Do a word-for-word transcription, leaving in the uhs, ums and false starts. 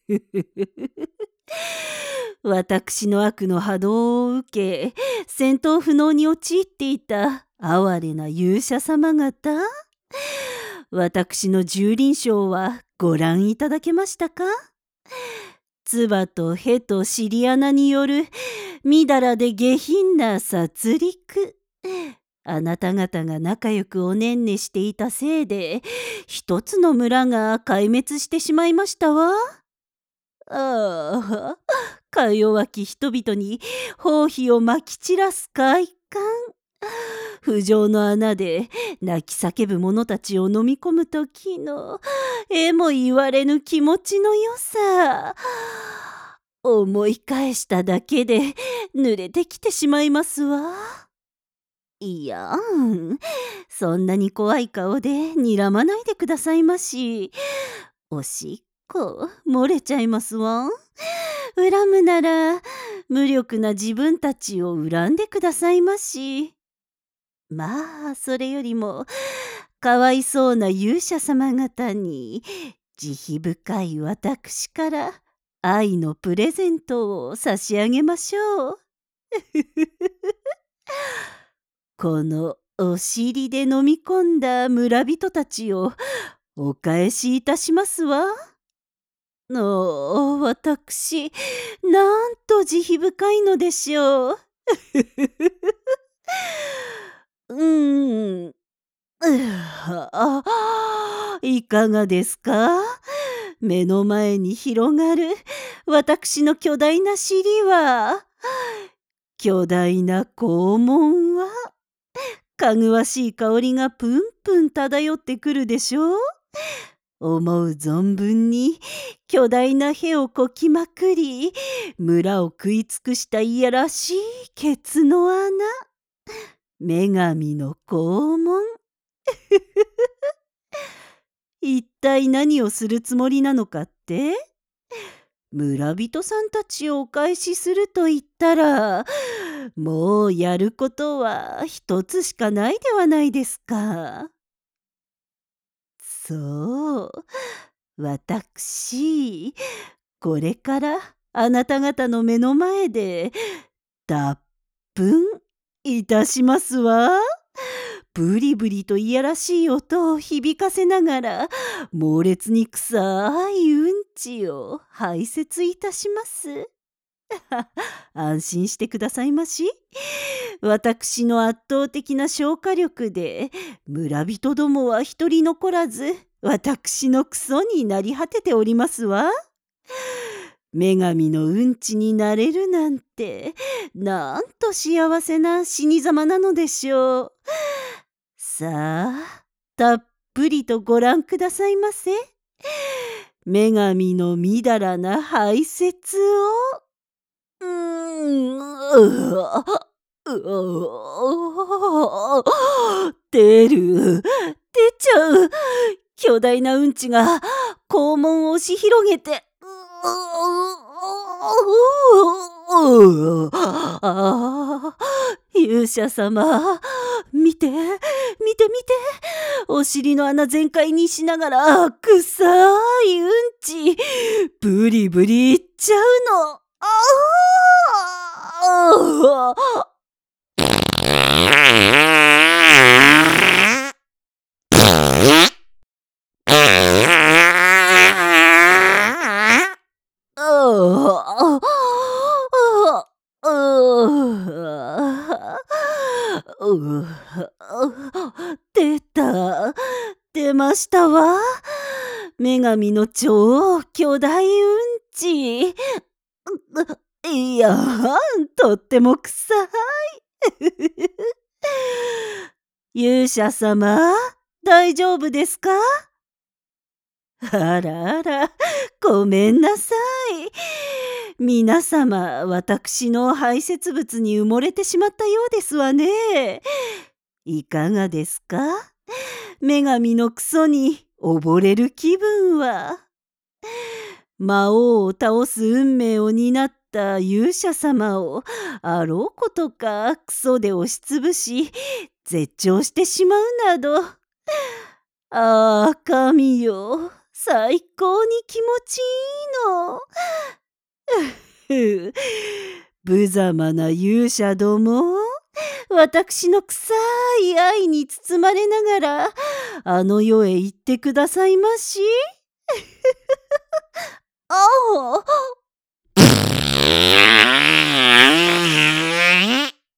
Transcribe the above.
私の悪の波動を受け、戦闘不能に陥っていた哀れな勇者様方。私の蹂躙章はご覧いただけましたか？唾と屁と尻穴によるみだらで下品な殺戮。あなた方が仲良くおねんねしていたせいで、一つの村が壊滅してしまいましたわ。ああ、か弱き人々に包皮をまき散らす快感。不浄の穴で泣き叫ぶ者たちを飲み込む時のえも言われぬ気持ちの良さ。思い返しただけで濡れてきてしまいますわ。いやん、そんなに怖い顔で睨まないでくださいまし。おしっこ漏れちゃいますわ。恨むなら無力な自分たちを恨んでくださいまし。まあそれよりもかわいそうな勇者様方に慈悲深い私から愛のプレゼントを差し上げましょう。このお尻で飲み込んだ村人たちをお返しいたしますわ。お私、なんと慈悲深いのでしょう。うーん。うあいかがですか？目の前に広がる私の巨大な尻は、巨大な肛門は、かぐわしい香りがプンプン漂ってくるでしょう。思う存分に巨大な屁をこきまくり、村を食い尽くしたいやらしいケツの穴。女神の肛門。一体何をするつもりなのかって？村人さんたちをお返しすると言ったら、もうやることは一つしかないではないですか。そう、私、これからあなた方の目の前で脱糞いたしますわ。ブリブリといやらしい音を響かせながら、猛烈に臭いうんちを排泄いたします。安心してくださいまし。私の圧倒的な消化力で村人どもは一人残らず私のクソになり果てておりますわ。女神のうんちになれるなんて、なんと幸せな死に様なのでしょう。さあ、たっぷりとご覧くださいませ。女神のみだらな排泄を。うーん、うわ、うわ、出る、出ちゃう。巨大なうんちが肛門を押し広げて、ああ、勇者様、見て、見て見て、お尻の穴全開にしながら、臭いうんち、ブリブリいっちゃうの。ああ、出た、出ましたわ。女神の超巨大うんち。いやん、とっても臭い。勇者様、大丈夫ですか？あらあら、ごめんなさい。皆様、私の排泄物に埋もれてしまったようですわね。いかがですか？女神のクソに溺れる気分は。魔王を倒す運命を担った勇者様をあろうことかクソで押しつぶし絶頂してしまうなど。ああ、神よ、 最高に気持ちいいの。無様な勇者ども、私の臭い愛に包まれながら、あの世へ行ってくださいまし。